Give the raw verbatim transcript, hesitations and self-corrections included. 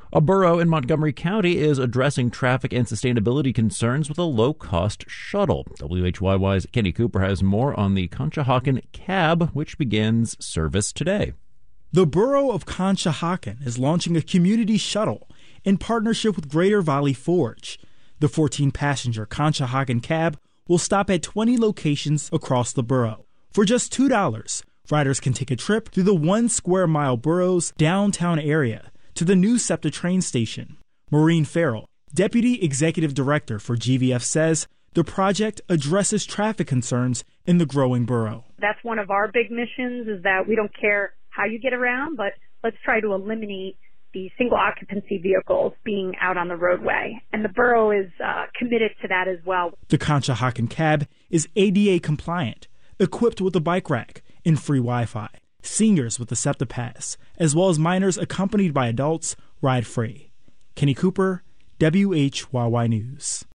A borough in Montgomery County is addressing traffic and sustainability concerns with a low-cost shuttle. W H Y Y's Kenny Cooper has more on the Conshohocken Cab, which begins service today. The borough of Conshohocken is launching a community shuttle in partnership with Greater Valley Forge. The fourteen-passenger Conshohocken Cab will stop at twenty locations across the borough. For just two dollars, riders can take a trip through the one square mile borough's downtown area to the new SEPTA train station. Maureen Farrell, Deputy Executive Director for G V F, says the project addresses traffic concerns in the growing borough. That's one of our big missions, is that we don't care how you get around, but let's try to eliminate the single occupancy vehicles being out on the roadway. And the borough is uh, committed to that as well. The Conshohocken Cab is A D A compliant, equipped with a bike rack and free Wi-Fi. Seniors with the SEPTA Pass, as well as minors accompanied by adults, ride free. Kenny Cooper, W H Y Y News.